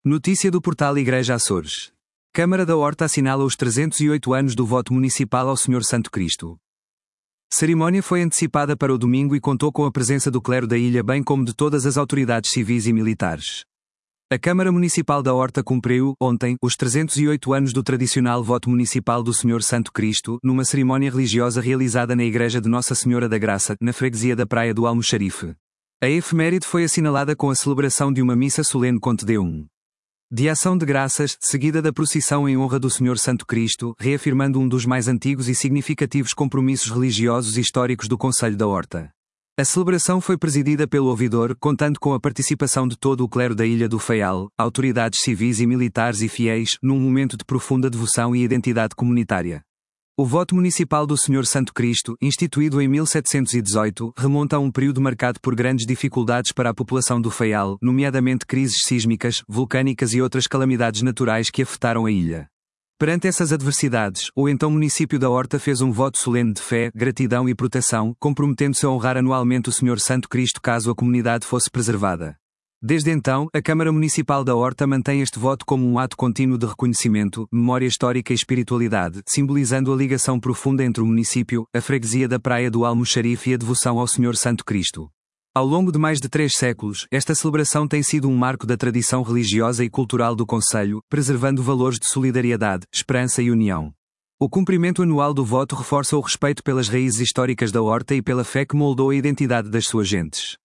Notícia do portal Igreja Açores. Câmara da Horta assinala os 308 anos do voto municipal ao Senhor Santo Cristo. Cerimónia foi antecipada para o domingo e contou com a presença do clero da ilha bem como de todas as autoridades civis e militares. A Câmara Municipal da Horta cumpriu, ontem, os 308 anos do tradicional voto municipal do Senhor Santo Cristo, numa cerimónia religiosa realizada na Igreja de Nossa Senhora da Graça, na freguesia da Praia do Almoxarife. A efeméride foi assinalada com a celebração de uma missa solene com Te-Deum de ação de graças, seguida da procissão em honra do Senhor Santo Cristo, reafirmando um dos mais antigos e significativos compromissos religiosos históricos do Concelho da Horta. A celebração foi presidida pelo ouvidor, contando com a participação de todo o clero da Ilha do Faial, autoridades civis e militares e fiéis, num momento de profunda devoção e identidade comunitária. O voto municipal do Senhor Santo Cristo, instituído em 1718, remonta a um período marcado por grandes dificuldades para a população do Faial, nomeadamente crises sísmicas, vulcânicas e outras calamidades naturais que afetaram a ilha. Perante essas adversidades, o então município da Horta fez um voto solene de fé, gratidão e proteção, comprometendo-se a honrar anualmente o Senhor Santo Cristo caso a comunidade fosse preservada. Desde então, a Câmara Municipal da Horta mantém este voto como um ato contínuo de reconhecimento, memória histórica e espiritualidade, simbolizando a ligação profunda entre o município, a freguesia da Praia do Almoxarife e a devoção ao Senhor Santo Cristo. Ao longo de mais de 3 séculos, esta celebração tem sido um marco da tradição religiosa e cultural do concelho, preservando valores de solidariedade, esperança e união. O cumprimento anual do voto reforça o respeito pelas raízes históricas da Horta e pela fé que moldou a identidade das suas gentes.